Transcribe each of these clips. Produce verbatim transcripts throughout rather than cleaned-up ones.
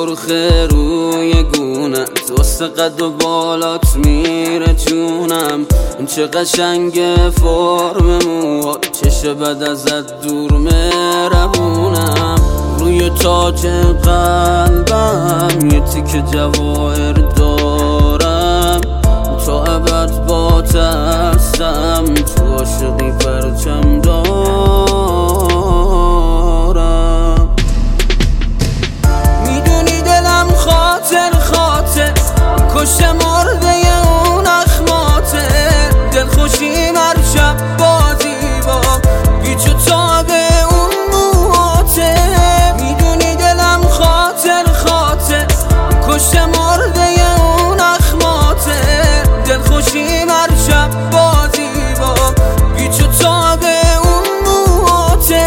سرخه روی گونت واسه قد و بالات میره جونم. چه قشنگ فرم موهات، چش بد ازت دور مهربونم. روی تاج قلبم یه تیکه جواهر دارم، تا ابد بات هستم، تو عاشقی پرچم دارم. میدونی دلم خاطر خاطر کشته مرده اون اخماته. دلخوشیم هر شب بازی با بیچ و تاب اون موهاته. میدونی دلم خاطر خاطر کشته مرده اون اخماته. دلخوشیم هر شب بازی با بیچ و تاب اون موهاته.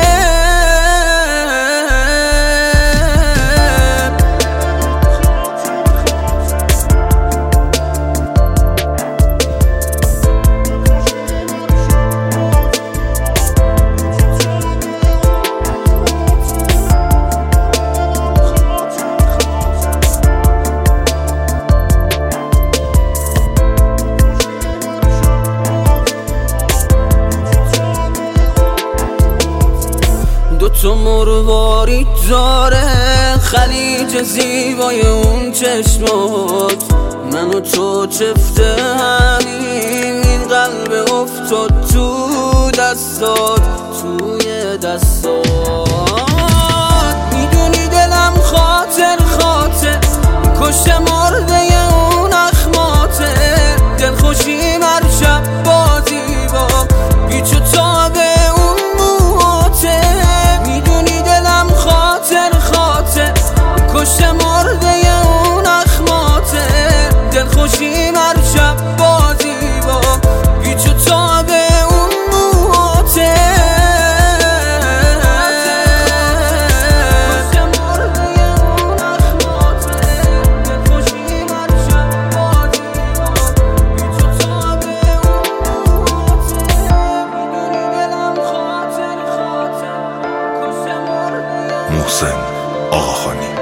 تو مروارید داره خلیج زیبای اون چشمات. من و تو چفته همین، این قلب افتاد تو دستات، توی دستات. میدونی دلم خاطر خاطر کشته مرده اون اخماته. دلخوشیم هر شب بازی با بیچ و تاب اون موهاته. کشته مرده اون اخماته. دلخوشیم هر شب بازی با بیچ و تاب اون موهاته. کشته مرده اون اخماته. دلخوشیم هر شب بازی با بیچ و تاب اون موهاته. میدونی دلم خاطر خاطر کشته مرده. محسن آقاخانی.